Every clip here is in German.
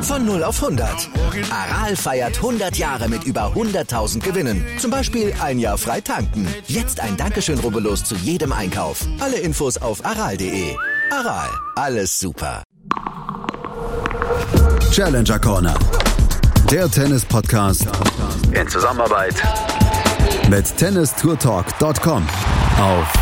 Von 0 auf 100. Aral feiert 100 Jahre mit über 100.000 Gewinnen. Zum Beispiel ein Jahr frei tanken. Jetzt ein Dankeschön, rubbellos zu jedem Einkauf. Alle Infos auf aral.de. Aral, alles super. Challenger Corner. Der Tennis-Podcast In Zusammenarbeit mit tennistourtalk.com auf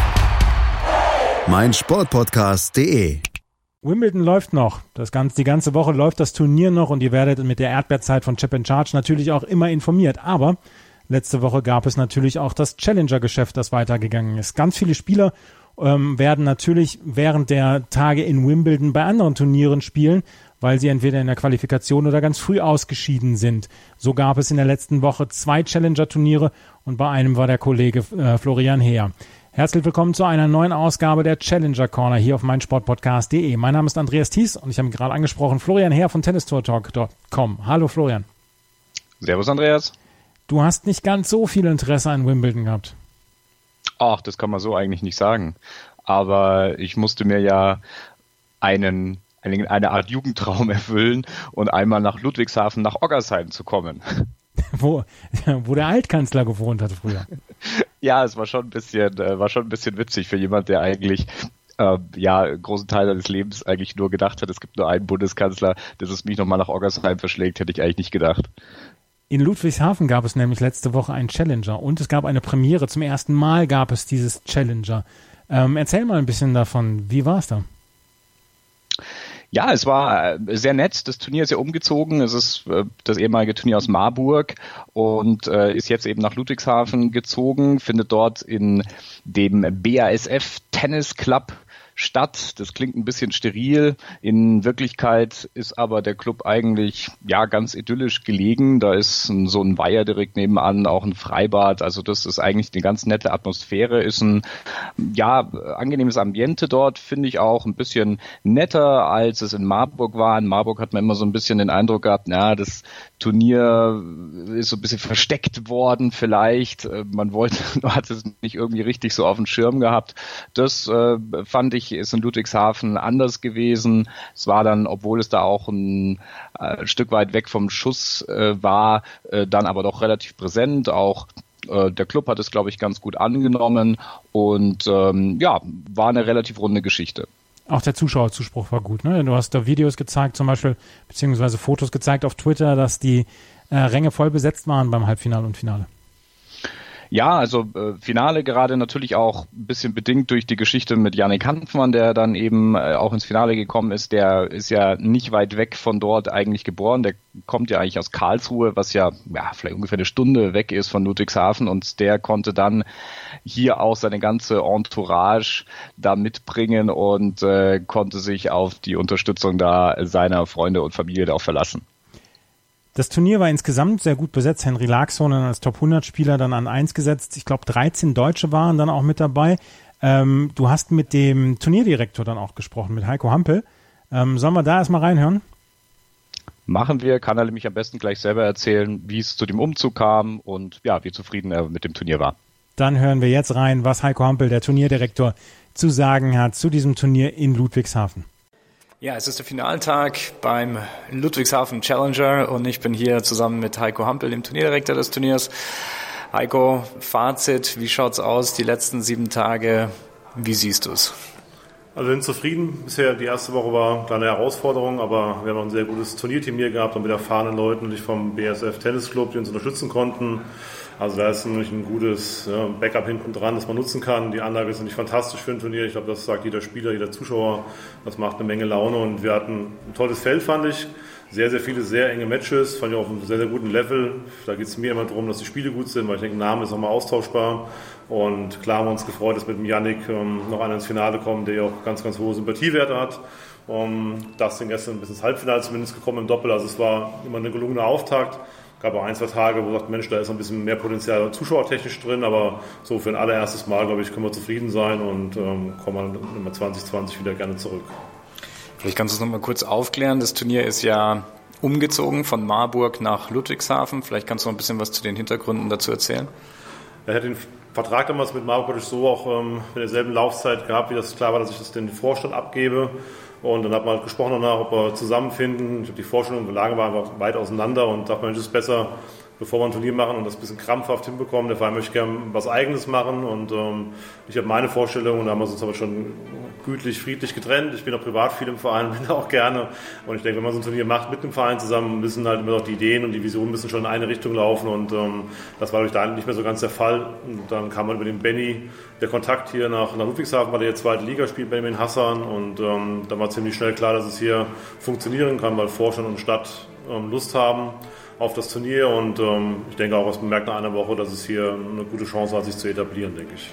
meinsportpodcast.de. Wimbledon läuft noch. Die ganze Woche läuft das Turnier noch und ihr werdet mit der Erdbeerzeit von Chip & Charge natürlich auch immer informiert. Aber letzte Woche gab es natürlich auch das Challenger-Geschäft, das weitergegangen ist. Ganz viele Spieler werden natürlich während der Tage in Wimbledon bei anderen Turnieren spielen, weil sie entweder in der Qualifikation oder ganz früh ausgeschieden sind. So gab es in der letzten Woche 2 Challenger-Turniere und bei einem war der Kollege Florian Heer. Herzlich willkommen zu einer neuen Ausgabe der Challenger Corner hier auf meinsportpodcast.de. Mein Name ist Andreas Thies und ich habe ihn gerade angesprochen, Florian Heer von tennistourtalk.com. Hallo Florian. Servus Andreas. Du hast nicht ganz so viel Interesse an Wimbledon gehabt. Ach, das kann man so eigentlich nicht sagen. Aber ich musste mir ja eine Art Jugendtraum erfüllen und einmal nach Ludwigshafen, nach Oggersheim zu kommen. Wo der Altkanzler gewohnt hat früher. Ja, es war schon ein bisschen witzig für jemand, der eigentlich großen Teil seines Lebens eigentlich nur gedacht hat, es gibt nur einen Bundeskanzler, dass es mich nochmal nach Oggersheim verschlägt, hätte ich eigentlich nicht gedacht. In Ludwigshafen gab es nämlich letzte Woche einen Challenger und es gab eine Premiere. Zum ersten Mal gab es dieses Challenger. Erzähl mal ein bisschen davon. Wie war es da? Ja, es war sehr nett. Das Turnier ist ja umgezogen. Es ist das ehemalige Turnier aus Marburg und ist jetzt eben nach Ludwigshafen gezogen, findet dort in dem BASF Tennis Club statt. Das klingt ein bisschen steril. In Wirklichkeit ist aber der Club eigentlich ganz idyllisch gelegen. Da ist so ein Weiher direkt nebenan, auch ein Freibad. Also das ist eigentlich eine ganz nette Atmosphäre. Ist ein angenehmes Ambiente dort, finde ich auch ein bisschen netter, als es in Marburg war. In Marburg hat man immer so ein bisschen den Eindruck gehabt, das Turnier ist so ein bisschen versteckt worden vielleicht. Man hat es nicht irgendwie richtig so auf dem Schirm gehabt. Das fand ich ist in Ludwigshafen anders gewesen. Es war dann, obwohl es da auch ein Stück weit weg vom Schuss war, dann aber doch relativ präsent. Auch der Club hat es, glaube ich, ganz gut angenommen und war eine relativ runde Geschichte. Auch der Zuschauerzuspruch war gut, ne? Du hast da Videos gezeigt, zum Beispiel, beziehungsweise Fotos gezeigt auf Twitter, dass die Ränge voll besetzt waren beim Halbfinale und Finale. Ja, also Finale gerade natürlich auch ein bisschen bedingt durch die Geschichte mit Yannick Hanfmann, der dann eben auch ins Finale gekommen ist. Der ist ja nicht weit weg von dort eigentlich geboren. Der kommt ja eigentlich aus Karlsruhe, was ja vielleicht ungefähr eine Stunde weg ist von Ludwigshafen. Und der konnte dann hier auch seine ganze Entourage da mitbringen und konnte sich auf die Unterstützung da seiner Freunde und Familie da auch verlassen. Das Turnier war insgesamt sehr gut besetzt. Henry Laaksonen als Top-100-Spieler dann an 1 gesetzt. Ich glaube, 13 Deutsche waren dann auch mit dabei. Du hast mit dem Turnierdirektor dann auch gesprochen, mit Heiko Hampel. Sollen wir da erstmal reinhören? Machen wir. Kann er nämlich am besten gleich selber erzählen, wie es zu dem Umzug kam und wie zufrieden er mit dem Turnier war. Dann hören wir jetzt rein, was Heiko Hampel, der Turnierdirektor, zu sagen hat zu diesem Turnier in Ludwigshafen. Ja, es ist der Finaltag beim Ludwigshafen Challenger und ich bin hier zusammen mit Heiko Hampel, dem Turnierdirektor des Turniers. Heiko, Fazit, wie schaut's aus die letzten 7 Tage? Wie siehst du es? Also wir sind zufrieden. Bisher die erste Woche war eine kleine Herausforderung, aber wir haben auch ein sehr gutes Turnierteam hier gehabt und mit erfahrenen Leuten vom BASF Tennis Club, die uns unterstützen konnten. Also da ist nämlich ein gutes Backup hinten dran, das man nutzen kann. Die Anlage ist nämlich fantastisch für ein Turnier. Ich glaube, das sagt jeder Spieler, jeder Zuschauer. Das macht eine Menge Laune und wir hatten ein tolles Feld, fand ich. Sehr, sehr viele, sehr enge Matches, fand ich auf einem sehr, sehr guten Level. Da geht es mir immer darum, dass die Spiele gut sind, weil ich denke, ein Name ist auch mal austauschbar. Und klar haben wir uns gefreut, dass mit dem Yannick noch einer ins Finale kommt, der ja auch ganz, ganz hohe Sympathiewerte hat. Dustin gestern bis ins Halbfinale zumindest gekommen im Doppel. Also es war immer eine gelungene Auftakt. Gab auch 1, 2 Tage, wo man sagt, Mensch, da ist ein bisschen mehr Potenzial zuschauertechnisch drin, aber so für ein allererstes Mal, glaube ich, können wir zufrieden sein und kommen dann 2020 wieder gerne zurück. Vielleicht kannst du es nochmal kurz aufklären. Das Turnier ist ja umgezogen von Marburg nach Ludwigshafen. Vielleicht kannst du noch ein bisschen was zu den Hintergründen dazu erzählen. Er hat den Vertrag damals mit Marburg so auch mit derselben Laufzeit gehabt, wie das klar war, dass ich das den Vorstand abgebe. Und dann hat man halt gesprochen danach, ob wir zusammenfinden. Ich habe die Vorstellung, wir lagen einfach weit auseinander und dachte, Mensch, ist besser, bevor wir ein Turnier machen und das ein bisschen krampfhaft hinbekommen. Der Verein möchte gerne was Eigenes machen und ich habe meine Vorstellung und da haben wir uns aber schon gütlich, friedlich getrennt. Ich bin auch privat viel im Verein, bin auch gerne und ich denke, wenn man so ein Turnier macht mit dem Verein zusammen, müssen halt immer noch die Ideen und die Visionen müssen schon in eine Richtung laufen und das war durch da nicht mehr so ganz der Fall. Und dann kam man über den Benny, der Kontakt hier nach Ludwigshafen, weil der jetzt zweite Liga spielt, Benjamin Hassan und dann war ziemlich schnell klar, dass es hier funktionieren kann, weil Vorstand und Stadt Lust haben auf das Turnier und ich denke auch, es bemerkt nach einer Woche, dass es hier eine gute Chance hat, sich zu etablieren, denke ich.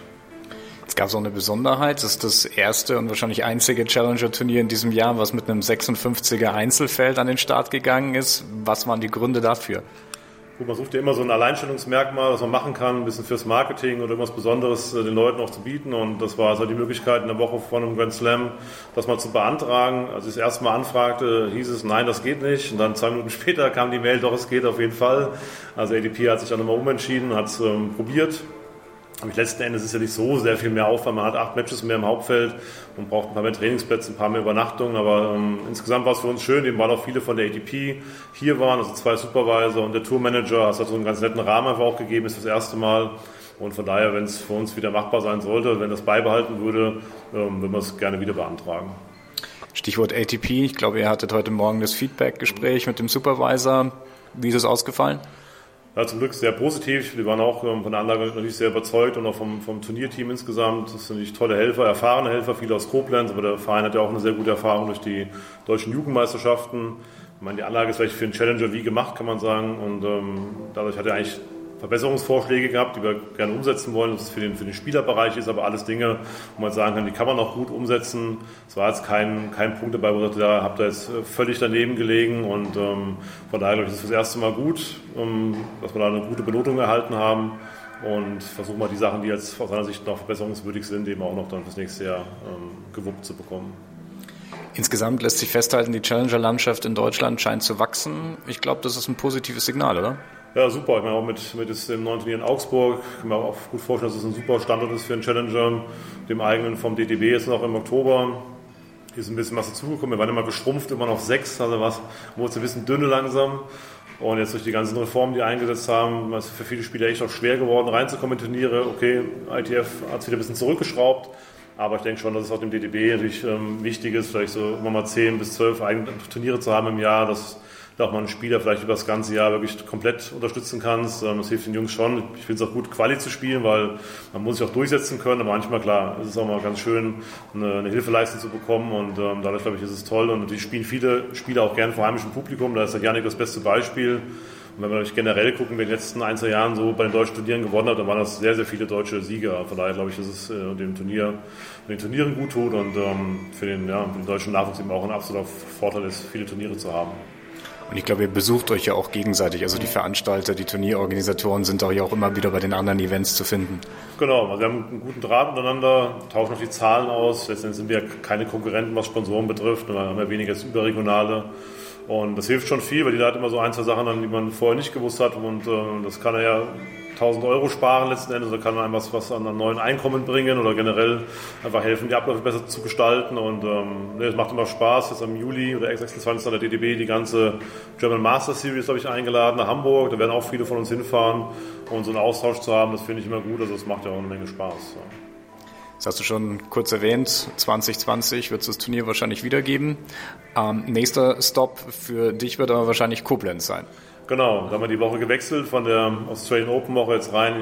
Es gab auch eine Besonderheit, das ist das erste und wahrscheinlich einzige Challenger-Turnier in diesem Jahr, was mit einem 56er Einzelfeld an den Start gegangen ist. Was waren die Gründe dafür? Gut, man sucht ja immer so ein Alleinstellungsmerkmal, was man machen kann, ein bisschen fürs Marketing oder irgendwas Besonderes den Leuten auch zu bieten. Und das war also die Möglichkeit in der Woche vor einem Grand Slam, das mal zu beantragen. Als ich das erste Mal anfragte, hieß es, nein, das geht nicht. Und dann 2 Minuten später kam die Mail, doch, es geht auf jeden Fall. Also ATP hat sich dann nochmal umentschieden, hat es probiert. Aber letzten Endes ist ja nicht so sehr viel mehr Aufwand. Man hat 8 Matches mehr im Hauptfeld und braucht ein paar mehr Trainingsplätze, ein paar mehr Übernachtungen. Aber insgesamt war es für uns schön, eben weil auch viele von der ATP hier waren, also 2 Supervisor und der Tourmanager. Es hat so einen ganz netten Rahmen einfach auch gegeben, ist das erste Mal. Und von daher, wenn es für uns wieder machbar sein sollte, wenn das beibehalten würde, würden wir es gerne wieder beantragen. Stichwort ATP. Ich glaube, ihr hattet heute Morgen das Feedback-Gespräch mit dem Supervisor. Wie ist es ausgefallen? Ja, zum Glück sehr positiv. Wir waren auch von der Anlage natürlich sehr überzeugt und auch vom Turnierteam insgesamt. Das sind natürlich tolle Helfer, erfahrene Helfer, viele aus Koblenz, aber der Verein hat ja auch eine sehr gute Erfahrung durch die deutschen Jugendmeisterschaften. Ich meine, die Anlage ist vielleicht für einen Challenger wie gemacht, kann man sagen. Und dadurch hat er eigentlich Verbesserungsvorschläge gehabt, die wir gerne umsetzen wollen, dass es für den Spielerbereich ist, aber alles Dinge, wo man sagen kann, die kann man auch gut umsetzen. Es war jetzt kein Punkt dabei, wo ich sagte, da habt ihr jetzt völlig daneben gelegen und von daher glaube ich, ist es das erste Mal gut, dass wir da eine gute Benotung erhalten haben und versuchen mal die Sachen, die jetzt aus seiner Sicht noch verbesserungswürdig sind, eben auch noch dann fürs nächste Jahr gewuppt zu bekommen. Insgesamt lässt sich festhalten, die Challenger-Landschaft in Deutschland scheint zu wachsen. Ich glaube, das ist ein positives Signal, oder? Ja, super. Ich meine, auch mit dem neuen Turnier in Augsburg kann man auch gut vorstellen, dass es ein super Standort ist für einen Challenger. Dem eigenen vom DTB jetzt noch im Oktober. Hier ist ein bisschen was dazugekommen. Wir waren immer geschrumpft, immer noch 6. Also wurde es ein bisschen dünne langsam. Und jetzt durch die ganzen Reformen, die eingesetzt haben, ist es für viele Spieler echt auch schwer geworden, reinzukommen in Turniere. Okay, ITF hat es wieder ein bisschen zurückgeschraubt. Aber ich denke schon, dass es auch dem DTB natürlich wichtig ist, vielleicht so immer mal 10 bis 12 eigene Turniere zu haben im Jahr, dass auch mal einen Spieler vielleicht über das ganze Jahr wirklich komplett unterstützen kannst. Das hilft den Jungs schon. Ich finde es auch gut, Quali zu spielen, weil man muss sich auch durchsetzen können. Aber manchmal, klar, ist es auch mal ganz schön, eine Hilfeleistung zu bekommen. Und dadurch, glaube ich, ist es toll. Und natürlich spielen viele Spieler auch gerne vor heimischem Publikum. Da ist der Jannik das beste Beispiel. Und wenn wir generell gucken, wer in den letzten 1, 2 Jahren so bei den deutschen Turnieren gewonnen hat, dann waren das sehr, sehr viele deutsche Sieger. Von daher glaube ich, dass es den Turnieren gut tut und für den deutschen Nachwuchs eben auch ein absoluter Vorteil ist, viele Turniere zu haben. Und ich glaube, ihr besucht euch ja auch gegenseitig. Also die Veranstalter, die Turnierorganisatoren sind auch ja auch immer wieder bei den anderen Events zu finden. Genau, also wir haben einen guten Draht miteinander, tauschen auch die Zahlen aus. Letztendlich sind wir keine Konkurrenten, was Sponsoren betrifft. Wir haben ja weniger als überregionale. Und das hilft schon viel, weil jeder hat immer so 1, 2 Sachen, die man vorher nicht gewusst hat. Und das kann er ja 1.000 Euro sparen letzten Endes, oder kann einem was an einem neuen Einkommen bringen oder generell einfach helfen, die Abläufe besser zu gestalten. Und es macht immer Spaß. Jetzt im Juli oder 26. an der DTB die ganze German Master Series habe ich eingeladen nach Hamburg. Da werden auch viele von uns hinfahren. Und so einen Austausch zu haben, das finde ich immer gut. Also das macht ja auch eine Menge Spaß. Ja. Das hast du schon kurz erwähnt, 2020 wird es das Turnier wahrscheinlich wieder geben. Nächster Stop für dich wird aber wahrscheinlich Koblenz sein. Genau, da haben wir die Woche gewechselt von der Australian Open Woche jetzt rein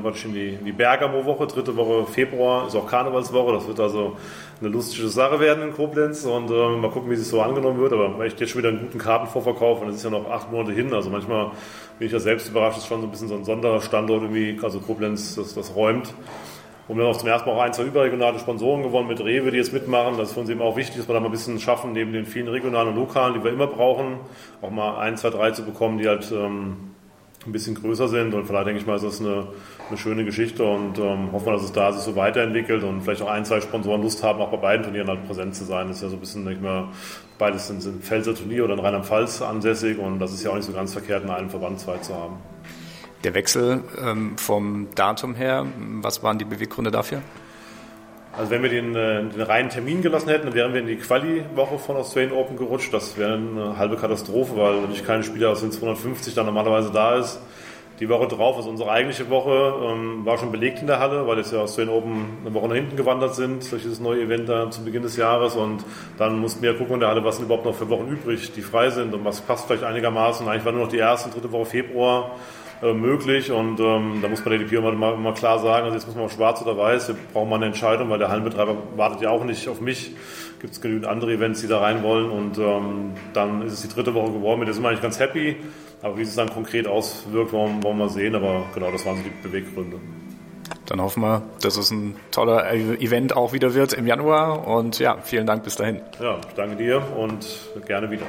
in die Bergamo Woche, 3. Woche Februar, ist auch Karnevalswoche, das wird also eine lustige Sache werden in Koblenz und mal gucken, wie es so angenommen wird, aber echt jetzt schon wieder einen guten Kartenvorverkauf und es ist ja noch 8 Monate hin, also manchmal bin ich ja selbst überrascht, das ist schon so ein bisschen so ein Sonderstandort irgendwie, also Koblenz, das räumt. Und wir haben auch zum ersten Mal auch 1, 2 überregionale Sponsoren gewonnen mit Rewe, die jetzt mitmachen. Das ist für uns eben auch wichtig, dass wir da mal ein bisschen schaffen, neben den vielen regionalen und lokalen, die wir immer brauchen, auch mal 1, 2, 3 zu bekommen, die halt ein bisschen größer sind. Und vielleicht denke ich mal, ist das eine schöne Geschichte und hoffen wir, dass es da sich so weiterentwickelt und vielleicht auch 1, 2 Sponsoren Lust haben, auch bei beiden Turnieren halt präsent zu sein. Das ist ja so ein bisschen, denke ich mal, beides sind Pfälzer Turnier oder in Rheinland-Pfalz ansässig und das ist ja auch nicht so ganz verkehrt, in einem Verband 2 zu haben. Der Wechsel vom Datum her, was waren die Beweggründe dafür? Also wenn wir den reinen Termin gelassen hätten, dann wären wir in die Quali-Woche von Australian Open gerutscht. Das wäre eine halbe Katastrophe, weil natürlich kein Spieler aus den 250 dann normalerweise da ist. Die Woche drauf, also unsere eigentliche Woche, war schon belegt in der Halle, weil jetzt ja Australian Open eine Woche nach hinten gewandert sind durch dieses neue Event da zu Beginn des Jahres, und dann mussten wir gucken in der Halle, was sind überhaupt noch für Wochen übrig, die frei sind und was passt vielleicht einigermaßen. Eigentlich war nur noch die erste und dritte Woche Februar möglich, und da muss man der DP mal klar sagen, also jetzt muss man auch schwarz oder weiß, wir brauchen mal eine Entscheidung, weil der Hallenbetreiber wartet ja auch nicht auf mich. Gibt es genügend andere Events, die da rein wollen, und dann ist es die dritte Woche geworden. Mit der sind wir eigentlich ganz happy, aber wie es dann konkret auswirkt, wollen wir mal sehen, aber genau, das waren so die Beweggründe. Dann hoffen wir, dass es ein toller Event auch wieder wird im Januar, und ja, vielen Dank bis dahin. Ja, danke dir und gerne wieder.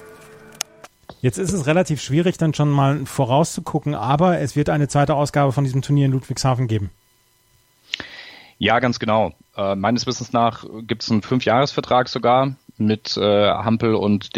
Jetzt ist es relativ schwierig, dann schon mal vorauszugucken, aber es wird eine zweite Ausgabe von diesem Turnier in Ludwigshafen geben. Ja, ganz genau. Meines Wissens nach gibt es einen 5-Jahres-Vertrag sogar mit Hampel und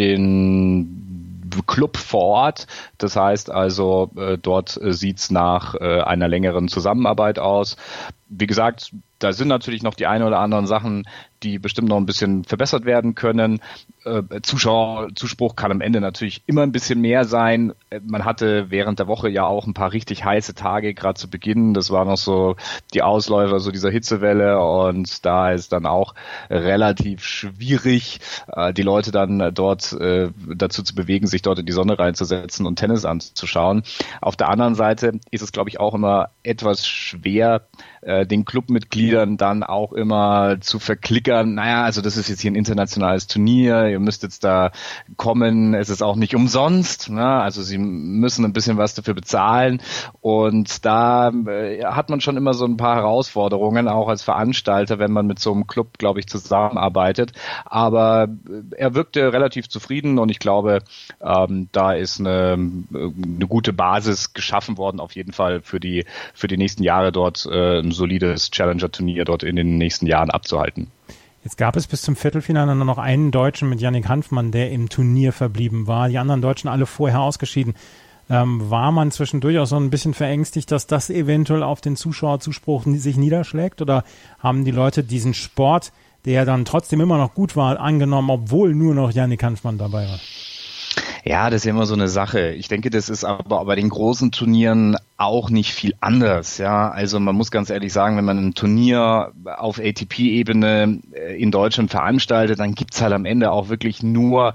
den Club vor Ort. Das heißt also, dort sieht's nach einer längeren Zusammenarbeit aus. Wie gesagt, da sind natürlich noch die eine oder anderen Sachen, die bestimmt noch ein bisschen verbessert werden können. Zuschauerzuspruch kann am Ende natürlich immer ein bisschen mehr sein. Man hatte während der Woche ja auch ein paar richtig heiße Tage, gerade zu Beginn. Das war noch so die Ausläufer so dieser Hitzewelle, und da ist dann auch relativ schwierig, die Leute dann dort dazu zu bewegen, sich dort in die Sonne reinzusetzen und Tennis anzuschauen. Auf der anderen Seite ist es, glaube ich, auch immer etwas schwer, den Clubmitgliedern dann auch immer zu verklickern, naja, also das ist jetzt hier ein internationales Turnier, ihr müsst jetzt da kommen, es ist auch nicht umsonst, ne? Also sie müssen ein bisschen was dafür bezahlen, und da hat man schon immer so ein paar Herausforderungen, auch als Veranstalter, wenn man mit so einem Club, glaube ich, zusammenarbeitet, aber er wirkte relativ zufrieden, und ich glaube, da ist eine gute Basis geschaffen worden, auf jeden Fall für die nächsten Jahre dort ein solides Challenger-Turnier dort in den nächsten Jahren abzuhalten. Jetzt gab es bis zum Viertelfinale nur noch einen Deutschen mit Yannick Hanfmann, der im Turnier verblieben war. Die anderen Deutschen alle vorher ausgeschieden. War man zwischendurch auch so ein bisschen verängstigt, dass das eventuell auf den Zuschauerzuspruch sich niederschlägt? Oder haben die Leute diesen Sport, der dann trotzdem immer noch gut war, angenommen, obwohl nur noch Yannick Hanfmann dabei war? Ja, das ist ja immer so eine Sache. Ich denke, das ist aber bei den großen Turnieren auch nicht viel anders. Ja, also man muss ganz ehrlich sagen, wenn man ein Turnier auf ATP-Ebene in Deutschland veranstaltet, dann gibt's halt am Ende auch wirklich nur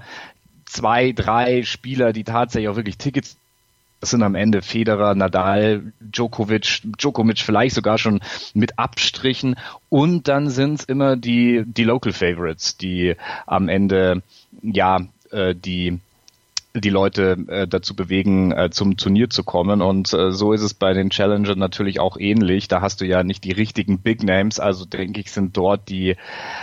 2, 3 Spieler, die tatsächlich auch wirklich Tickets. Das sind am Ende Federer, Nadal, Djokovic vielleicht sogar schon mit Abstrichen. Und dann sind's immer die Local Favorites, die am Ende die Leute dazu bewegen, zum Turnier zu kommen. Und so ist es bei den Challengern natürlich auch ähnlich. Da hast du ja nicht die richtigen Big Names. Also denke ich, sind dort die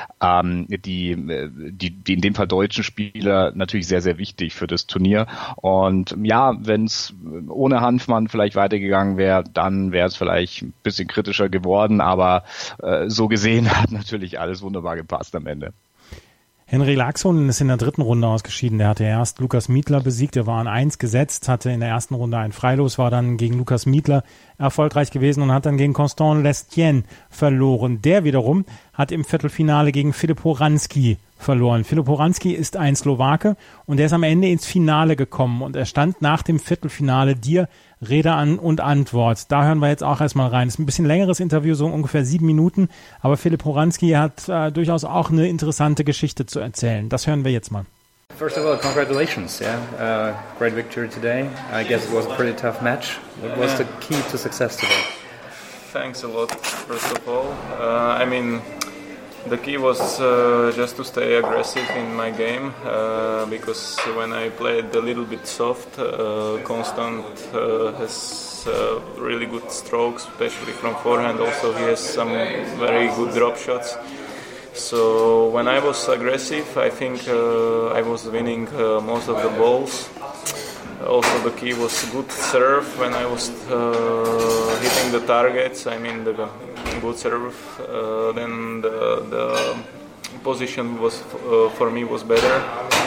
in dem Fall deutschen Spieler natürlich sehr, sehr wichtig für das Turnier. Und ja, wenn es ohne Hanfmann vielleicht weitergegangen wäre, dann wäre es vielleicht ein bisschen kritischer geworden. Aber so gesehen hat natürlich alles wunderbar gepasst am Ende. Henri Laaksonen ist in der dritten Runde ausgeschieden. Der hatte erst Lukas Miedler besiegt. Er war an 1 gesetzt, hatte in der ersten Runde ein Freilos, war dann gegen Lukas Miedler erfolgreich gewesen und hat dann gegen Constant Lestienne verloren. Der wiederum hat im Viertelfinale gegen Filip Horanski verloren. Filip Horanski ist ein Slowake und er ist am Ende ins Finale gekommen und er stand nach dem Viertelfinale dir Rede und Antwort. Da hören wir jetzt auch erstmal rein. Das ist ein bisschen längeres Interview, so ungefähr 7 Minuten, aber Filip Horanski hat durchaus auch eine interessante Geschichte zu erzählen. Das hören wir jetzt mal. First of all, congratulations, yeah. Great victory today. I guess it was a pretty tough match. What was the key to success today? Thanks a lot, first of all. The key was just to stay aggressive in my game because when I played a little bit soft, Constant has really good strokes, especially from forehand. Also, he has some very good drop shots. So when I was aggressive, I think I was winning most of the balls. Also, the key was good serve when I was hitting the targets. I mean, the good serve. Then the position was for me was better.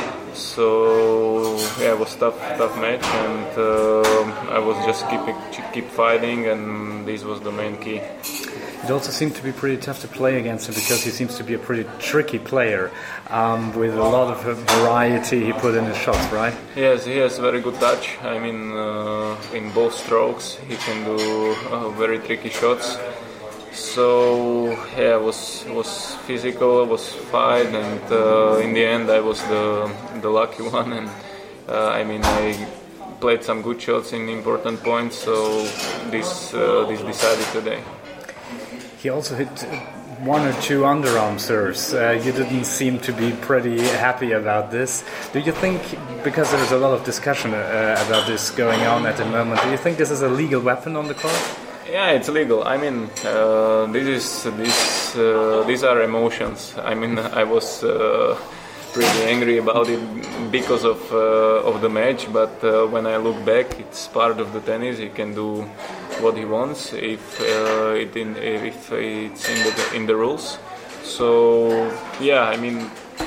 So yeah, it was tough match, and I was just keep fighting, and this was the main key. It also seemed to be pretty tough to play against him because he seems to be a pretty tricky player with a lot of variety he put in his shots, right? Yes, he has very good touch. I mean, in both strokes, he can do very tricky shots. So yeah, it was physical, it was fight, and in the end, I was the lucky one. And I mean, I played some good shots in important points, so this decided today. He also hit one or two underarm serves. You didn't seem to be pretty happy about this. Do you think, because there's a lot of discussion about this going on at the moment, do you think this is a legal weapon on the court? Yeah, it's legal. I mean, these are emotions. I mean, I was pretty angry about it because of the match, but when I look back, it's part of the tennis. He can do what he wants if it's in the rules. So yeah, I mean,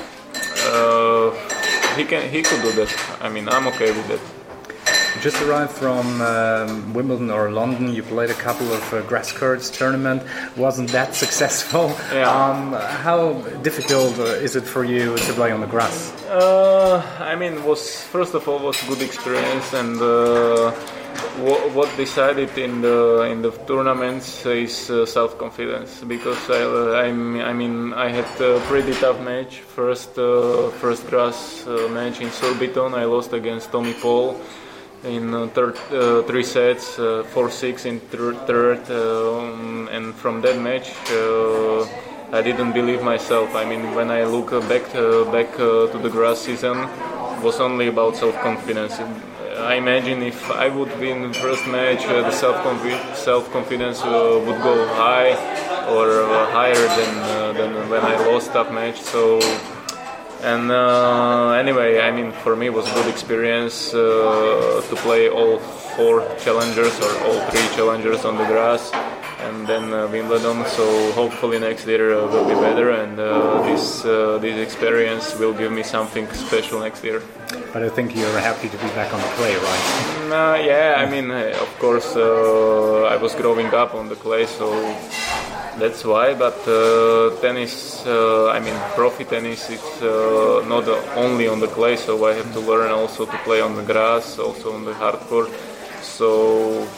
he could do that. I mean, I'm okay with that. You just arrived from Wimbledon or London. You played a couple of grass courts tournament. Wasn't that successful? Yeah. How difficult is it for you to play on the grass? I mean, first of all was good experience, and what decided in the tournaments is self-confidence, because I mean I had a pretty tough match. First grass match in Surbiton, I lost against Tommy Paul in 3 sets, 4-6 in third, and from that match I didn't believe myself. I mean, when I look back to the grass season, it was only about self-confidence. I imagine if I would win the first match, the self-confidence would go high or higher than when I lost that match. So. And anyway, I mean, for me it was a good experience to play all 4 challengers or all 3 challengers on the grass, and then Wimbledon. So hopefully next year will be better, and this experience will give me something special next year. But I think you're happy to be back on the clay, right? Yeah, I mean, of course, I was growing up on the clay, so that's why. But tennis, I mean, profi tennis is not only on the clay, so I have to learn also to play on the grass, also on the hard court. So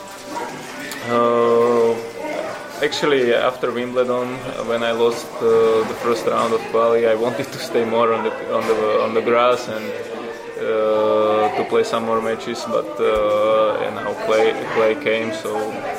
actually, after Wimbledon, when I lost the first round of quali, I wanted to stay more on the grass and to play some more matches, but now clay came, so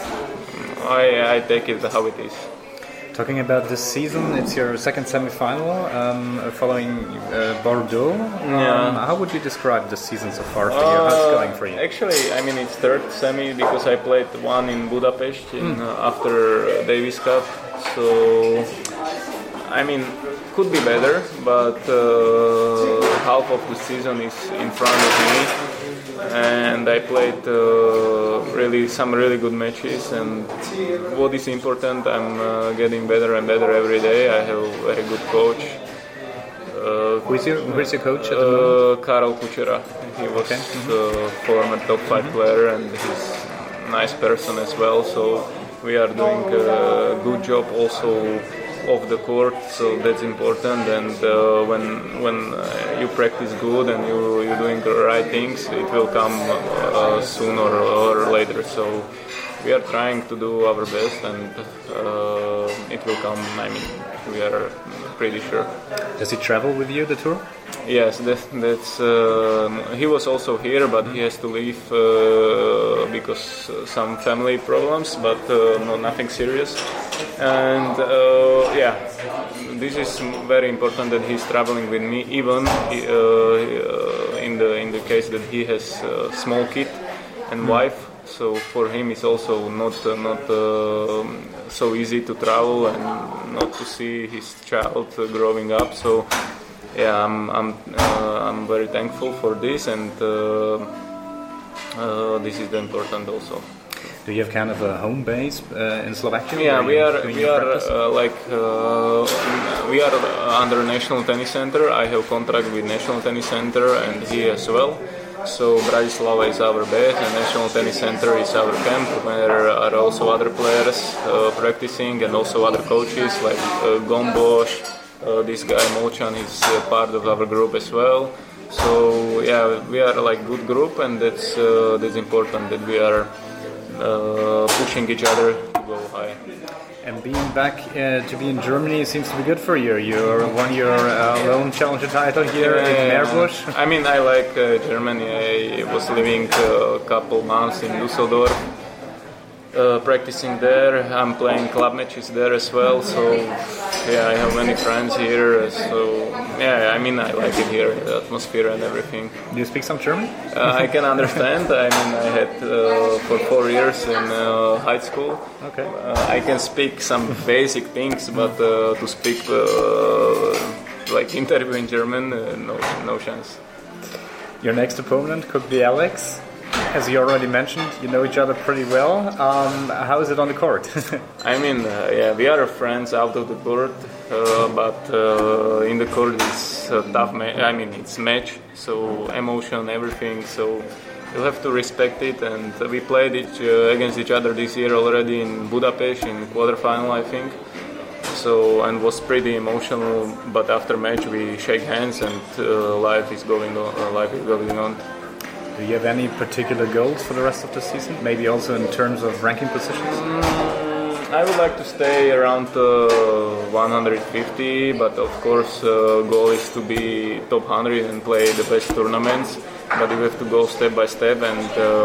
I take it how it is. Talking about this season, it's your second semi-final following Bordeaux. How would you describe this season so far for you? How's it going for you? Actually, I mean, it's third semi because I played one in Budapest after Davis Cup. So, I mean, could be better, but half of the season is in front of me. And I played some really good matches, and what is important, I'm getting better and better every day. I have a very good coach. Who's your coach at the moment? Karol Kuchera. He was a former top 5 player, and he's a nice person as well. So we are doing a good job also off the court, so that's important. And when you practice good and you're doing the right things, it will come sooner or later. So we are trying to do our best, and it will come. I mean, we are pretty sure. Does he travel with you the tour? Yes, that's. He was also here, but he has to leave because some family problems, but nothing serious. And yeah, this is very important that he's traveling with me, even in the case that he has a small kid and wife. So for him, it's also not so easy to travel and not to see his child growing up. So yeah, I'm very thankful for this, and this is important also. Do you have kind of a home base in Slovakia? Yeah, we are under National Tennis Center. I have contract with National Tennis Center, and he as well. So Bratislava is our base, and National Tennis Center is our camp, where there are also other players practicing, and also other coaches like Gombosch. This guy Molchan is part of our group as well. So yeah, we are like good group, and that's important that we are pushing each other to go high. And being back to be in Germany seems to be good for you. You won your lone challenger title here in Meerbusch. I mean, I like Germany. I was living a couple months in Düsseldorf, practicing there. I'm playing club matches there as well. So yeah, I have many friends here. So yeah, I mean, I like it here, the atmosphere and everything. Do you speak some German? I can understand. I mean, I had for 4 years in high school. Okay. I can speak some basic things, but to speak like interview in German, no chance. Your next opponent could be Alex. As you already mentioned, you know each other pretty well. How is it on the court? I mean, yeah, we are friends out of the court, but in the court it's a tough match. I mean, it's match, so emotion, everything. So you have to respect it. And we played against each other this year already in Budapest in quarterfinal, I think. So and was pretty emotional. But after match, we shake hands, and life is going on. Do you have any particular goals for the rest of the season? Maybe also in terms of ranking positions? I would like to stay around 150, but of course goal is to be top 100 and play the best tournaments. But you have to go step by step, and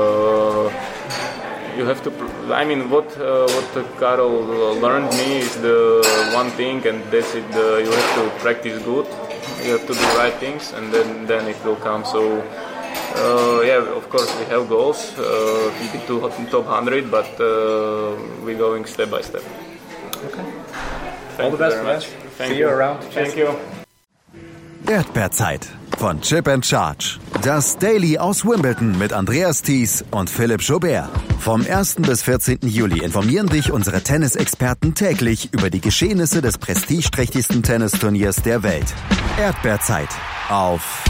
you have to. I mean, what Karol learned me is the one thing, and that's it. You have to practice good. You have to do right things, and then it will come. So. Yeah, of course we have goals to top 100, but we're going step by step. Okay. All the best, man. See you around. Thank you. Erdbeerzeit von Chip and Charge. Das Daily aus Wimbledon mit Andreas Thies und Philipp Joubert. Vom 1. bis 14. Juli informieren dich unsere Tennisexperten täglich über die Geschehnisse des prestigeträchtigsten Tennisturniers der Welt. Erdbeerzeit auf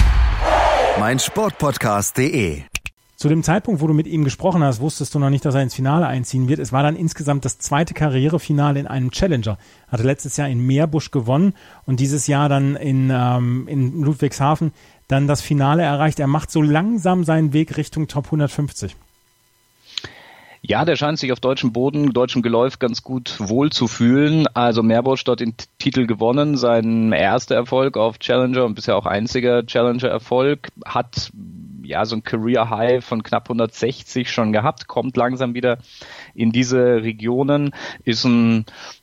meinsportpodcast.de. Zu dem Zeitpunkt, wo du mit ihm gesprochen hast, wusstest du noch nicht, dass er ins Finale einziehen wird. Es war dann insgesamt das zweite Karrierefinale in einem Challenger. Hatte letztes Jahr in Meerbusch gewonnen und dieses Jahr dann in Ludwigshafen dann das Finale erreicht. Er macht so langsam seinen Weg Richtung Top 150. Ja, der scheint sich auf deutschem Boden, deutschem Geläuf ganz gut wohl zu fühlen. Also Meerbusch dort den Titel gewonnen, sein erster Erfolg auf Challenger und bisher auch einziger Challenger-Erfolg. Hat ja so ein Career High von knapp 160 schon gehabt, kommt langsam wieder in diese Regionen, ist ein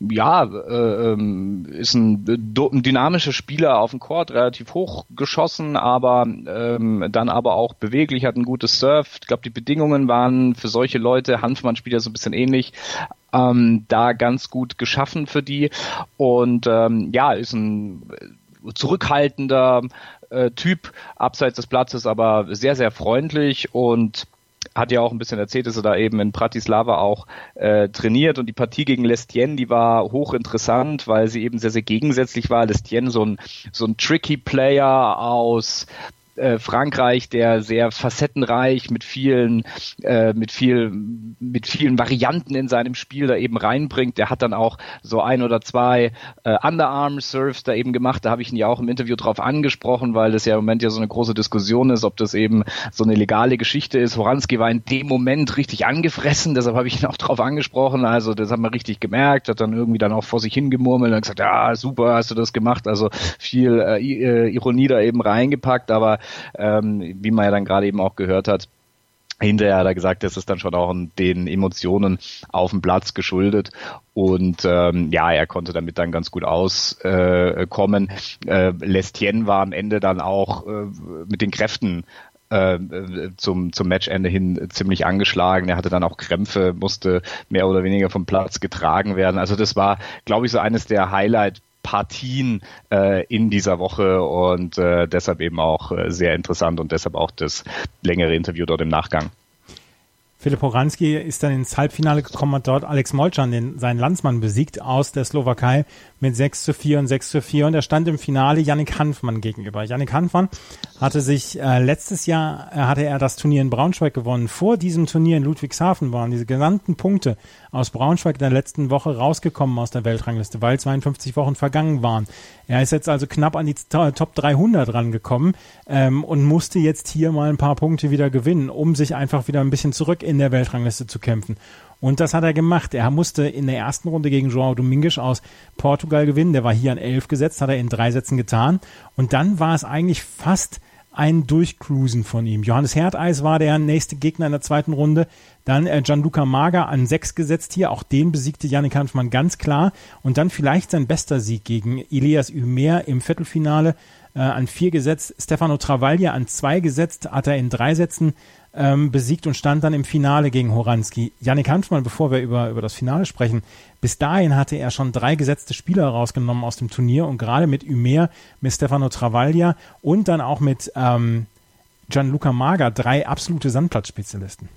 dynamischer Spieler auf dem Court, relativ hoch geschossen, aber dann aber auch beweglich, hat ein gutes Surf. Ich glaube, die Bedingungen waren für solche Leute, Hanfmann spielt ja so ein bisschen ähnlich, da ganz gut geschaffen für die und ist ein zurückhaltender Typ abseits des Platzes, aber sehr, sehr freundlich und hat ja auch ein bisschen erzählt, dass er da eben in Bratislava auch trainiert und die Partie gegen Lestienne, die war hochinteressant, weil sie eben sehr, sehr gegensätzlich war. Lestienne so ein tricky Player aus Frankreich, der sehr facettenreich mit vielen Varianten in seinem Spiel da eben reinbringt. Der hat dann auch so ein oder zwei Underarm-Serves da eben gemacht. Da habe ich ihn ja auch im Interview drauf angesprochen, weil das ja im Moment ja so eine große Diskussion ist, ob das eben so eine legale Geschichte ist. Horanski war in dem Moment richtig angefressen, deshalb habe ich ihn auch drauf angesprochen. Also das hat man richtig gemerkt, hat dann irgendwie dann auch vor sich hingemurmelt und gesagt, ja super, hast du das gemacht. Also viel Ironie da eben reingepackt, aber wie man ja dann gerade eben auch gehört hat, hinterher hat er gesagt, das ist dann schon auch den Emotionen auf dem Platz geschuldet und er konnte damit dann ganz gut auskommen. Lestienne war am Ende dann auch mit den Kräften zum Matchende hin ziemlich angeschlagen. Er hatte dann auch Krämpfe, musste mehr oder weniger vom Platz getragen werden. Also das war, glaube ich, so eines der Highlight-Partien in dieser Woche und deshalb eben auch sehr interessant und deshalb auch das längere Interview dort im Nachgang. Filip Horanski ist dann ins Halbfinale gekommen, hat dort Alex Molchan, seinen Landsmann, besiegt aus der Slowakei mit 6:4 und 6:4 und er stand im Finale Yannick Hanfmann gegenüber. Yannick Hanfmann hatte sich letztes Jahr hatte er das Turnier in Braunschweig gewonnen. Vor diesem Turnier in Ludwigshafen waren diese genannten Punkte aus Braunschweig in der letzten Woche rausgekommen aus der Weltrangliste, weil 52 Wochen vergangen waren. Er ist jetzt also knapp an die Top 300 rangekommen und musste jetzt hier mal ein paar Punkte wieder gewinnen, um sich einfach wieder ein bisschen zurück in der Weltrangliste zu kämpfen. Und das hat er gemacht. Er musste in der ersten Runde gegen João Domingues aus Portugal gewinnen. Der war hier an 11 gesetzt, hat er in 3 Sätzen getan. Und dann war es eigentlich fast ein Durchcruisen von ihm. Johannes Herdeis war der nächste Gegner in der zweiten Runde. Dann Gianluca Mager an 6 gesetzt hier. Auch den besiegte Yannick Hanfmann ganz klar. Und dann vielleicht sein bester Sieg gegen Elias Ümer im Viertelfinale an 4 gesetzt. Stefano Travaglia an 2 gesetzt, hat er in 3 Sätzen besiegt und stand dann im Finale gegen Horanski. Yannick Hanfmann, bevor wir über das Finale sprechen, bis dahin hatte er schon 3 gesetzte Spieler rausgenommen aus dem Turnier und gerade mit Ümer, mit Stefano Travaglia und dann auch mit Gianluca Mager 3 absolute Sandplatzspezialisten.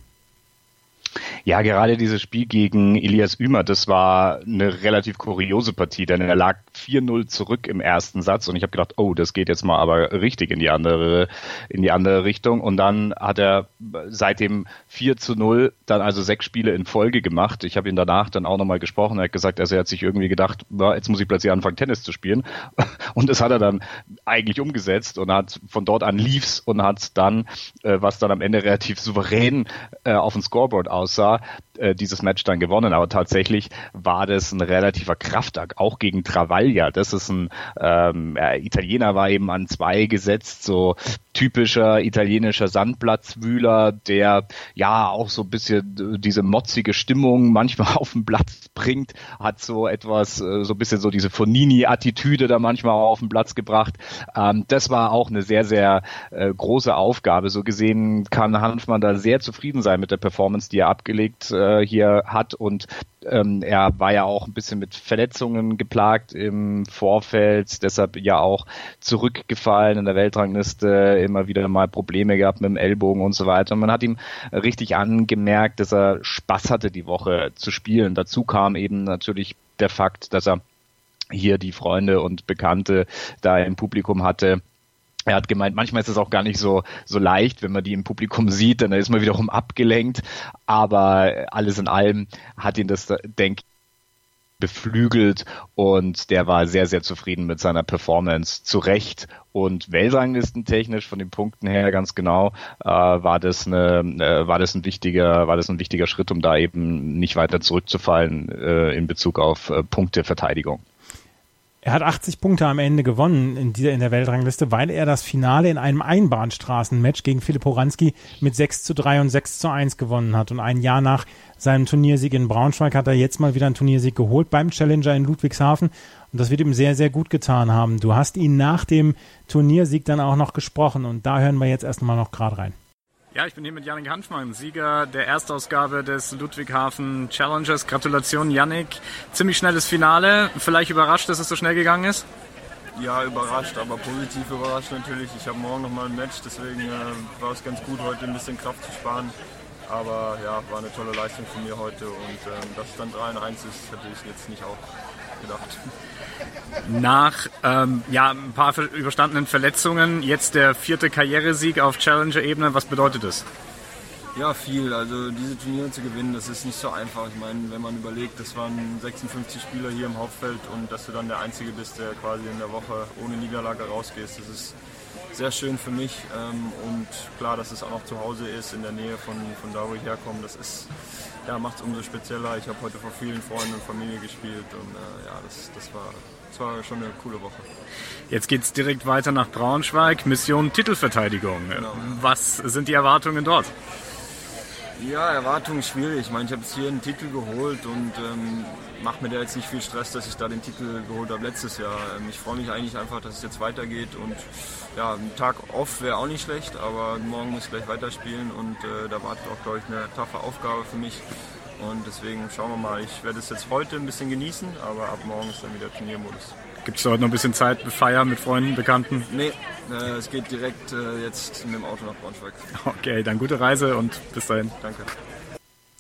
Ja, gerade dieses Spiel gegen Elias Ümer, das war eine relativ kuriose Partie, denn er lag 4-0 zurück im ersten Satz und ich habe gedacht, oh, das geht jetzt mal aber richtig in die andere Richtung und dann hat er seit dem 4-0 dann also 6 Spiele in Folge gemacht. Ich habe ihn danach dann auch nochmal gesprochen, er hat gesagt, also er hat sich irgendwie gedacht, jetzt muss ich plötzlich anfangen Tennis zu spielen und das hat er dann eigentlich umgesetzt und hat von dort an lief's und hat dann, was dann am Ende relativ souverän auf dem Scoreboard aussah, dieses Match dann gewonnen, aber tatsächlich war das ein relativer Kraftakt, auch gegen Travaglia. Das ist ein Italiener, war eben an 2 gesetzt, so typischer italienischer Sandplatzwühler, der ja auch so ein bisschen diese motzige Stimmung manchmal auf den Platz bringt, hat so etwas, so ein bisschen so diese Fonini-Attitüde da manchmal auch auf den Platz gebracht. Das war auch eine sehr, sehr große Aufgabe. So gesehen kann Hanfmann da sehr zufrieden sein mit der Performance, die er abgelegt hier hat und er war ja auch ein bisschen mit Verletzungen geplagt im Vorfeld, deshalb ja auch zurückgefallen in der Weltrangliste, immer wieder mal Probleme gehabt mit dem Ellbogen und so weiter. Und man hat ihm richtig angemerkt, dass er Spaß hatte, die Woche zu spielen. Dazu kam eben natürlich der Fakt, dass er hier die Freunde und Bekannte da im Publikum hatte. Er hat gemeint, manchmal ist es auch gar nicht so leicht, wenn man die im Publikum sieht, dann ist man wiederum abgelenkt. Aber alles in allem hat ihn das, denke ich, beflügelt und der war sehr, sehr zufrieden mit seiner Performance. Zu Recht und weltranglistentechnisch von den Punkten her ganz genau war das ein wichtiger Schritt, um da eben nicht weiter zurückzufallen in Bezug auf Punkteverteidigung. Er hat 80 Punkte am Ende gewonnen in der Weltrangliste, weil er das Finale in einem Einbahnstraßenmatch gegen Filip Horanski mit 6:3 und 6:1 gewonnen hat. Und ein Jahr nach seinem Turniersieg in Braunschweig hat er jetzt mal wieder einen Turniersieg geholt beim Challenger in Ludwigshafen. Und das wird ihm sehr, sehr gut getan haben. Du hast ihn nach dem Turniersieg dann auch noch gesprochen und da hören wir jetzt erstmal noch gerade rein. Ja, ich bin hier mit Yannick Hanfmann, Sieger der Erstausgabe des Ludwigshafen Challengers. Gratulation, Yannick. Ziemlich schnelles Finale. Vielleicht überrascht, dass es so schnell gegangen ist? Ja, überrascht, aber positiv überrascht natürlich. Ich habe morgen nochmal ein Match, deswegen war es ganz gut, heute ein bisschen Kraft zu sparen. Aber ja, war eine tolle Leistung von mir heute und dass es dann 3-1 ist, hätte ich jetzt nicht auch gedacht. Nach ein paar überstandenen Verletzungen, jetzt der 4. Karrieresieg auf Challenger-Ebene. Was bedeutet das? Ja, viel. Also diese Turniere zu gewinnen, das ist nicht so einfach. Ich meine, wenn man überlegt, das waren 56 Spieler hier im Hauptfeld und dass du dann der Einzige bist, der quasi in der Woche ohne Niederlage rausgehst, das ist sehr schön für mich. Und klar, dass es auch noch zu Hause ist, in der Nähe von da, wo ich herkomme, das ist... Ja, macht es umso spezieller. Ich habe heute vor vielen Freunden und Familie gespielt und das war schon eine coole Woche. Jetzt geht es direkt weiter nach Braunschweig, Mission Titelverteidigung. Genau. Was sind die Erwartungen dort? Ja, Erwartungen schwierig. Ich meine, ich habe jetzt hier einen Titel geholt und mache mir da jetzt nicht viel Stress, dass ich da den Titel geholt habe letztes Jahr. Ich freue mich eigentlich einfach, dass es jetzt weitergeht und ja, ein Tag off wäre auch nicht schlecht, aber morgen muss ich gleich weiterspielen und da wartet auch, glaube ich, eine taffe Aufgabe für mich und deswegen schauen wir mal. Ich werde es jetzt heute ein bisschen genießen, aber ab morgen ist dann wieder Turniermodus. Gibt es heute noch ein bisschen Zeit mit Feiern, mit Freunden, Bekannten? Nee, es geht direkt jetzt mit dem Auto nach Braunschweig. Okay, dann gute Reise und bis dahin. Danke.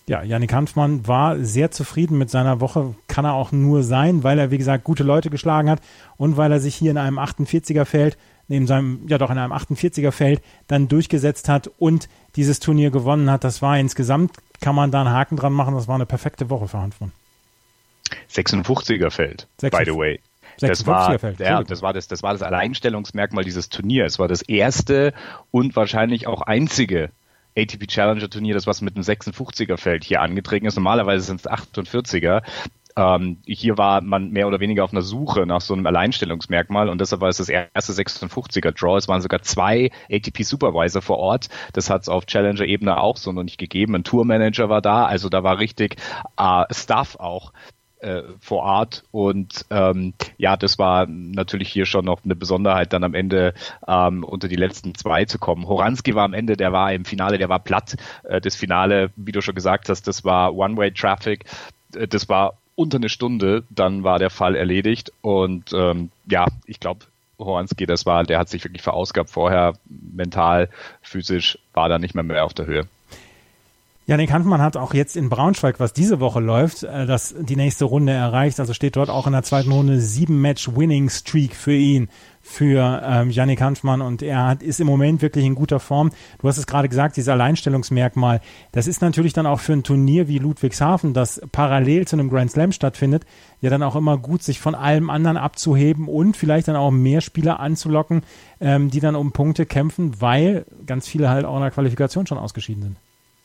Ja, Yannick Hanfmann war sehr zufrieden mit seiner Woche, kann er auch nur sein, weil er, wie gesagt, gute Leute geschlagen hat und weil er sich hier in einem 48er-Feld, in einem 48er-Feld dann durchgesetzt hat und dieses Turnier gewonnen hat. Das war insgesamt, kann man da einen Haken dran machen, das war eine perfekte Woche für Hanfmann. 56er-Feld, by the way. Das war das Alleinstellungsmerkmal dieses Turniers. Es war das erste und wahrscheinlich auch einzige ATP Challenger Turnier, das was mit einem 56er Feld hier angetreten ist. Normalerweise sind es 48er. Hier war man mehr oder weniger auf einer Suche nach so einem Alleinstellungsmerkmal und deshalb war es das erste 56er Draw. Es waren sogar 2 ATP Supervisor vor Ort. Das hat es auf Challenger-Ebene auch so noch nicht gegeben. Ein Tourmanager war da, also da war richtig Staff auch vor Ort und das war natürlich hier schon noch eine Besonderheit, dann am Ende unter die letzten 2 zu kommen. Horanski war am Ende, der war im Finale, der war platt. Das Finale, wie du schon gesagt hast, das war One-Way-Traffic, das war unter eine Stunde, dann war der Fall erledigt und ich glaube, Horanski, der hat sich wirklich verausgabt vorher, mental, physisch, war da nicht mehr auf der Höhe. Yannick Hanfmann hat auch jetzt in Braunschweig, was diese Woche läuft, die nächste Runde erreicht. Also steht dort auch in der zweiten Runde 7-Match-Winning-Streak für ihn, für Yannick Hanfmann. Und er ist im Moment wirklich in guter Form. Du hast es gerade gesagt, dieses Alleinstellungsmerkmal. Das ist natürlich dann auch für ein Turnier wie Ludwigshafen, das parallel zu einem Grand Slam stattfindet, ja dann auch immer gut, sich von allem anderen abzuheben und vielleicht dann auch mehr Spieler anzulocken, die dann um Punkte kämpfen, weil ganz viele halt auch in der Qualifikation schon ausgeschieden sind.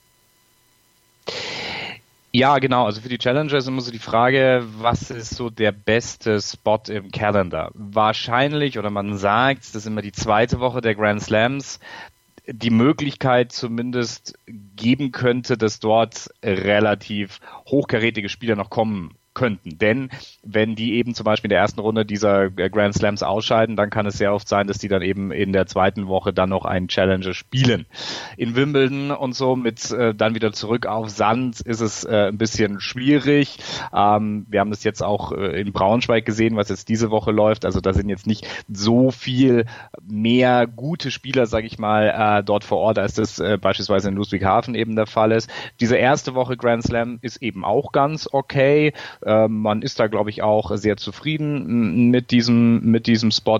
Ja, genau. Also für die Challenger ist immer so die Frage, was ist so der beste Spot im Kalender? Wahrscheinlich, oder man sagt, das ist immer die zweite Woche der Grand Slams, die Möglichkeit zumindest geben könnte, dass dort relativ hochkarätige Spieler noch kommen könnten. Denn wenn die eben zum Beispiel in der ersten Runde dieser Grand Slams ausscheiden, dann kann es sehr oft sein, dass die dann eben in der zweiten Woche dann noch einen Challenger spielen. In Wimbledon und so mit dann wieder zurück auf Sand ist es ein bisschen schwierig. Wir haben das jetzt auch in Braunschweig gesehen, was jetzt diese Woche läuft. Also da sind jetzt nicht so viel mehr gute Spieler, sage ich mal, dort vor Ort, als das beispielsweise in Ludwigshafen eben der Fall ist. Diese erste Woche Grand Slam ist eben auch ganz okay. Man ist da, glaube ich, auch sehr zufrieden mit diesem Spot.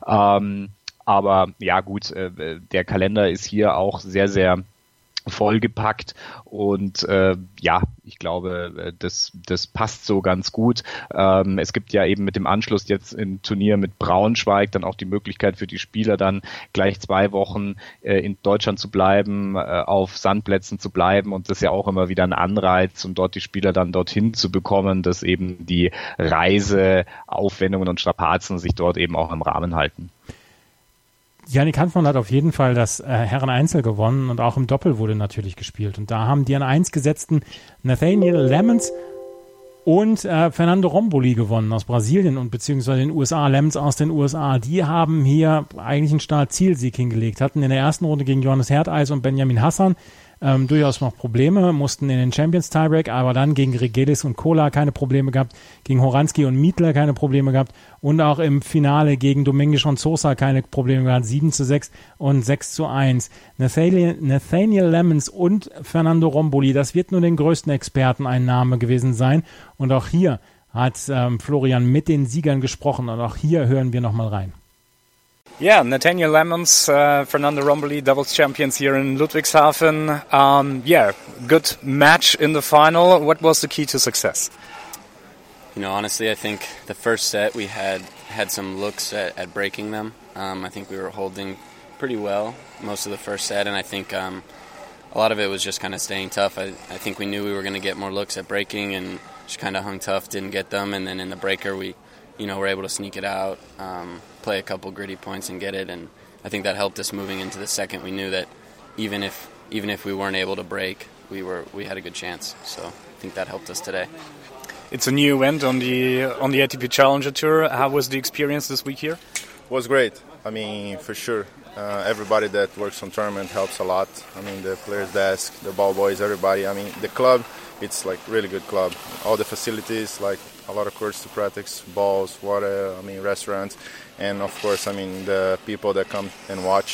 Aber ja gut, der Kalender ist hier auch sehr, sehr vollgepackt und ich glaube, das passt so ganz gut. Es gibt ja eben mit dem Anschluss jetzt im Turnier mit Braunschweig dann auch die Möglichkeit für die Spieler dann gleich 2 Wochen in Deutschland zu bleiben, auf Sandplätzen zu bleiben und das ist ja auch immer wieder ein Anreiz, um dort die Spieler dann dorthin zu bekommen, dass eben die Reiseaufwendungen und Strapazen sich dort eben auch im Rahmen halten. Yannick Hanfmann hat auf jeden Fall das Herren-Einzel gewonnen und auch im Doppel wurde natürlich gespielt. Und da haben die an 1 gesetzten Nathaniel Lemons und Fernando Romboli gewonnen aus Brasilien und beziehungsweise den USA, Lemons aus den USA. Die haben hier eigentlich einen Start-Zielsieg hingelegt, hatten in der ersten Runde gegen Johannes Herteis und Benjamin Hassan durchaus noch Probleme, mussten in den Champions Tiebreak, aber dann gegen Regelis und Kola keine Probleme gehabt, gegen Horanski und Mietler keine Probleme gehabt und auch im Finale gegen Dominguez und Sosa keine Probleme gehabt, 7-6 und 6-1. Nathaniel Lemons und Fernando Romboli, das wird nur den größten Experten ein Name gewesen sein und auch hier hat Florian mit den Siegern gesprochen und auch hier hören wir nochmal rein. Yeah, Nathaniel Lemons, Fernando Romboli, doubles champions here in Ludwigshafen. Good match in the final. What was the key to success? You know, honestly, I think the first set we had some looks at breaking them. I think we were holding pretty well most of the first set, and I think a lot of it was just kind of staying tough. I think we knew we were going to get more looks at breaking and just kind of hung tough, didn't get them, and then in the breaker we were able to sneak it out, play a couple gritty points and get it, and I think that helped us moving into the second. We knew that even if we weren't able to break, we had a good chance. So I think that helped us today. It's a new event on the ATP Challenger Tour. How was the experience this week here? Was great. I mean, for sure. Everybody that works on tournament helps a lot. I mean, the players' desk, the ball boys, everybody. I mean, the club, it's like really good club. All the facilities, like a lot of courts to practice, balls, water, restaurants, and of course, the people that come and watch.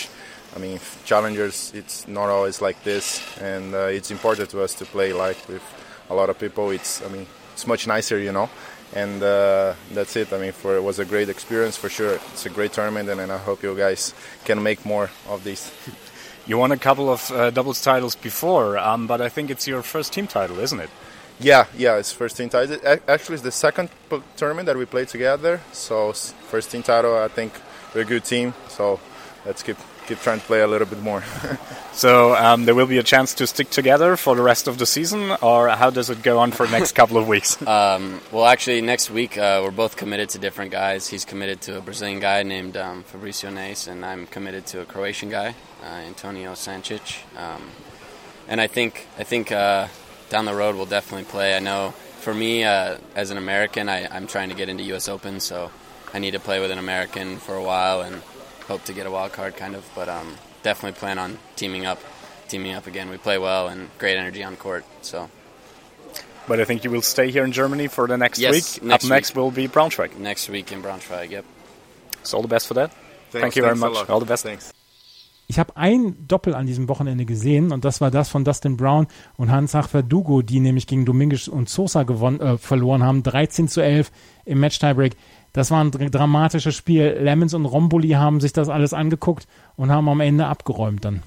I mean, challengers, it's not always like this, and it's important to us to play like with a lot of people. It's much nicer, and that's it. I mean, it was a great experience for sure. It's a great tournament, and I hope you guys can make more of this. You won a couple of doubles titles before, but I think it's your first team title, isn't it? Yeah, it's first team title. Actually, it's the second tournament that we played together. So first team title, I think we're a good team. So let's keep trying to play a little bit more. So there will be a chance to stick together for the rest of the season, or how does it go on for the next couple of weeks? Well, actually, next week we're both committed to different guys. He's committed to a Brazilian guy named Fabricio Neis, and I'm committed to a Croatian guy, Antonio Sancic. And I think down the road we'll definitely play. I know for me, as an American, I'm trying to get into U.S. Open, so I need to play with an American for a while and hope to get a wild card kind of, but definitely plan on teaming up again. We play well and great energy on court. So, but I think you will stay here in Germany for the next week. Next will be Braunschweig. Next week in Braunschweig, yep. So all the best for that. Thank you very much. All the best. Thanks. Ich habe ein Doppel an diesem Wochenende gesehen und das war das von Dustin Brown und Hans-Jacques Verdugo, die nämlich gegen Dominguez und Sosa verloren haben, 13-11 im Match-Tiebreak. Das war ein dramatisches Spiel. Lemons und Romboli haben sich das alles angeguckt und haben am Ende abgeräumt dann.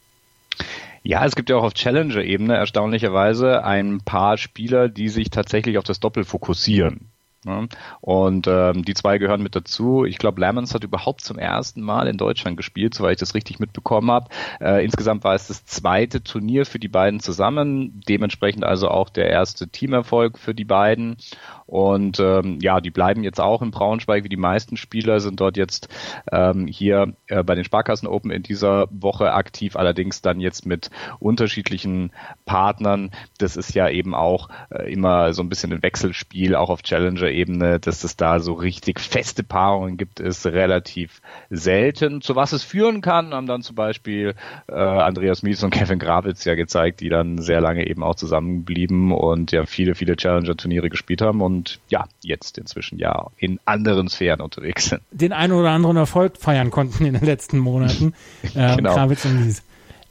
Ja, es gibt ja auch auf Challenger-Ebene erstaunlicherweise ein paar Spieler, die sich tatsächlich auf das Doppel fokussieren. Ja, und die zwei gehören mit dazu. Ich glaube, Lemons hat überhaupt zum ersten Mal in Deutschland gespielt, soweit ich das richtig mitbekommen habe. Insgesamt war es das zweite Turnier für die beiden zusammen, dementsprechend also auch der erste Teamerfolg für die beiden. Und die bleiben jetzt auch in Braunschweig, wie die meisten Spieler, sind dort jetzt hier bei den Sparkassen Open in dieser Woche aktiv, allerdings dann jetzt mit unterschiedlichen Partnern. Das ist ja eben auch immer so ein bisschen ein Wechselspiel, auch auf Challenger-Ebene, dass es da so richtig feste Paarungen gibt, ist relativ selten. Zu was es führen kann, haben dann zum Beispiel Andreas Mies und Kevin Gravitz ja gezeigt, die dann sehr lange eben auch zusammenblieben und ja viele Challenger-Turniere gespielt haben und ja, jetzt inzwischen ja in anderen Sphären unterwegs sind. Den einen oder anderen Erfolg feiern konnten in den letzten Monaten. Genau. Kravitz und Mies.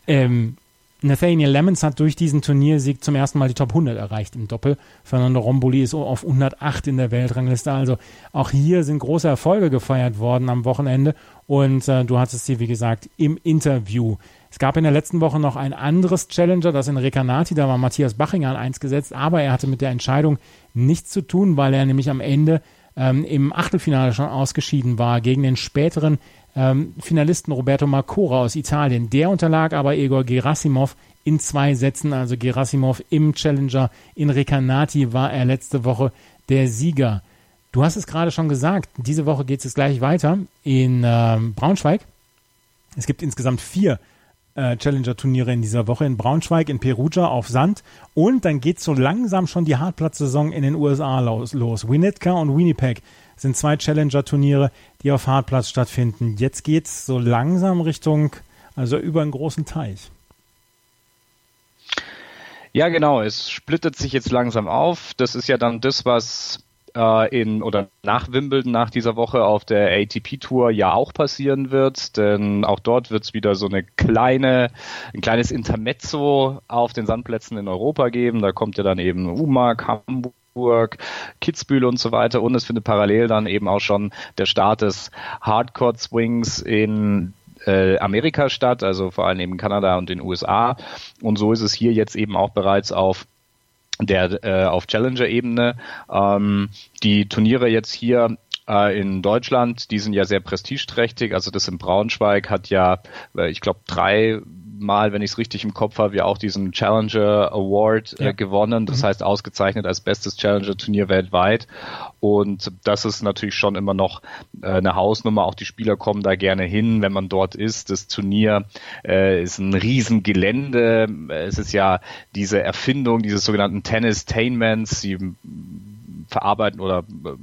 Nathaniel Lemons hat durch diesen Turniersieg zum ersten Mal die Top 100 erreicht im Doppel. Fernando Romboli ist auf 108 in der Weltrangliste. Also auch hier sind große Erfolge gefeiert worden am Wochenende. Und du hattest sie, wie gesagt, im Interview. Es gab in der letzten Woche noch ein anderes Challenger, das in Recanati, da war Matthias Bachinger an 1 gesetzt, aber er hatte mit der Entscheidung nichts zu tun, weil er nämlich am Ende im Achtelfinale schon ausgeschieden war gegen den späteren Finalisten Roberto Marcora aus Italien. Der unterlag aber Egor Gerasimov in 2 Sätzen, also Gerasimov im Challenger in Recanati war er letzte Woche der Sieger. Du hast es gerade schon gesagt, diese Woche geht es gleich weiter in Braunschweig. Es gibt insgesamt 4 Challenger-Turniere in dieser Woche in Braunschweig, in Perugia auf Sand und dann geht so langsam schon die Hartplatz-Saison in den USA los. Winnetka und Winnipeg sind 2 Challenger-Turniere, die auf Hartplatz stattfinden. Jetzt geht's so langsam Richtung, also über einen großen Teich. Ja, genau, es splittet sich jetzt langsam auf. Das ist ja dann das, was nach Wimbledon, nach dieser Woche auf der ATP-Tour ja auch passieren wird, denn auch dort wird es wieder so ein kleines Intermezzo auf den Sandplätzen in Europa geben. Da kommt ja dann eben Umag, Hamburg, Kitzbühel und so weiter und es findet parallel dann eben auch schon der Start des Hardcourt Swings in Amerika statt, also vor allem eben Kanada und den USA und so ist es hier jetzt eben auch bereits auf Challenger-Ebene. Die Turniere jetzt hier in Deutschland, die sind ja sehr prestigeträchtig. Also das in Braunschweig hat ja, ich glaube, 3 Mal, wenn ich es richtig im Kopf habe, ja auch diesen Challenger Award gewonnen. Das heißt ausgezeichnet als bestes Challenger-Turnier weltweit. Und das ist natürlich schon immer noch eine Hausnummer. Auch die Spieler kommen da gerne hin, wenn man dort ist. Das Turnier ist ein Riesengelände. Es ist ja diese Erfindung dieses sogenannten Tennis-Tainments. Sie verarbeiten oder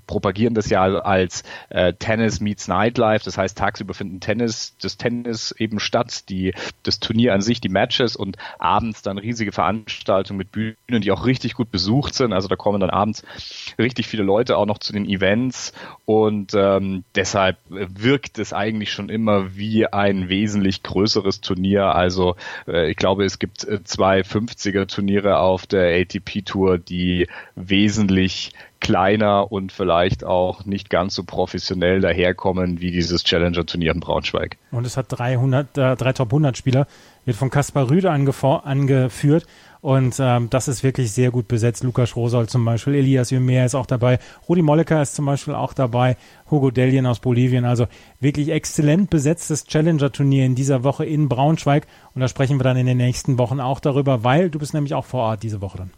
propagieren das ja als Tennis meets Nightlife. Das heißt, tagsüber finden das Tennis eben statt, das Turnier an sich, die Matches und abends dann riesige Veranstaltungen mit Bühnen, die auch richtig gut besucht sind. Also da kommen dann abends richtig viele Leute auch noch zu den Events und deshalb wirkt es eigentlich schon immer wie ein wesentlich größeres Turnier. Also ich glaube, es gibt 2 50er-Turniere auf der ATP-Tour, die wesentlich kleiner und vielleicht auch nicht ganz so professionell daherkommen wie dieses Challenger-Turnier in Braunschweig. Und es hat 3 Top-100-Spieler, wird von Kaspar Rüde angeführt. Und das ist wirklich sehr gut besetzt. Lukas Rosol zum Beispiel, Elias Ymer ist auch dabei, Rudi Molleker ist zum Beispiel auch dabei, Hugo Dellien aus Bolivien. Also wirklich exzellent besetztes Challenger-Turnier in dieser Woche in Braunschweig. Und da sprechen wir dann in den nächsten Wochen auch darüber, weil du bist nämlich auch vor Ort diese Woche dann.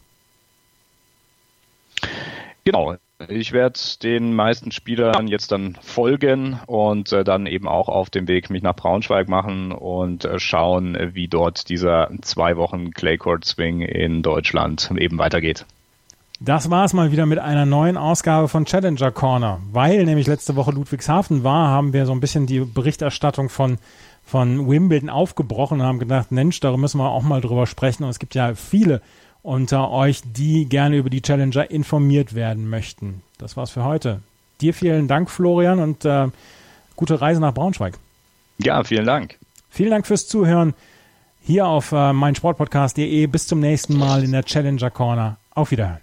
Genau. Ich werde den meisten Spielern jetzt dann folgen und dann eben auch auf dem Weg mich nach Braunschweig machen und schauen, wie dort dieser 2 Wochen Clay Court Swing in Deutschland eben weitergeht. Das war es mal wieder mit einer neuen Ausgabe von Challenger Corner. Weil nämlich letzte Woche Ludwigshafen war, haben wir so ein bisschen die Berichterstattung von Wimbledon aufgebrochen und haben gedacht, Mensch, darüber müssen wir auch mal drüber sprechen. Und es gibt ja viele unter euch, die gerne über die Challenger informiert werden möchten. Das war's für heute. Dir vielen Dank, Florian, und gute Reise nach Braunschweig. Ja, vielen Dank. Vielen Dank fürs Zuhören hier auf meinsportpodcast.de. Bis zum nächsten Mal in der Challenger Corner. Auf Wiederhören.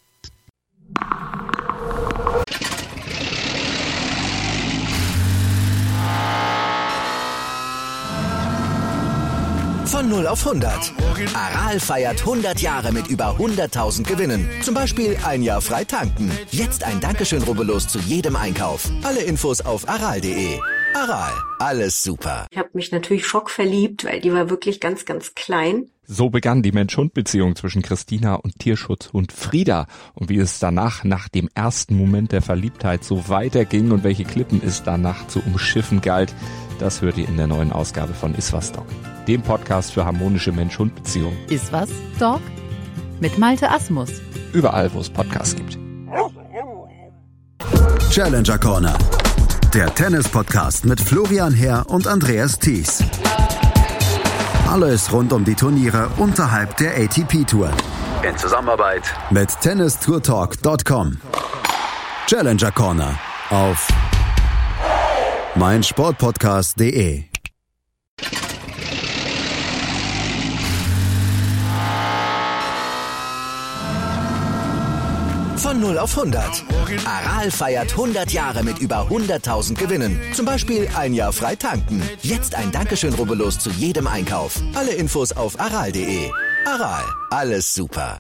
Von 0 auf 100. Aral feiert 100 Jahre mit über 100.000 Gewinnen. Zum Beispiel ein Jahr frei tanken. Jetzt ein Dankeschön, rubbellos zu jedem Einkauf. Alle Infos auf aral.de. Aral, alles super. Ich habe mich natürlich schockverliebt, weil die war wirklich ganz, ganz klein. So begann die Mensch-Hund-Beziehung zwischen Christina und Tierschutzhund Frieda. Und wie es danach, nach dem ersten Moment der Verliebtheit, so weiterging und welche Klippen es danach zu umschiffen galt, das hört ihr in der neuen Ausgabe von Iswas Dog, dem Podcast für harmonische Mensch-Hund-Beziehungen. Iswas Dog mit Malte Asmus. Überall, wo es Podcasts gibt. Challenger Corner, der Tennis-Podcast mit Florian Herr und Andreas Thies. Alles rund um die Turniere unterhalb der ATP-Tour. In Zusammenarbeit mit tennistourtalk.com. Challenger Corner auf meinsportpodcast.de. Von 0 auf 100. Aral feiert 100 Jahre mit über 100.000 Gewinnen. Zum Beispiel ein Jahr frei tanken. Jetzt ein Dankeschön, rubbellos zu jedem Einkauf. Alle Infos auf aral.de. Aral, alles super.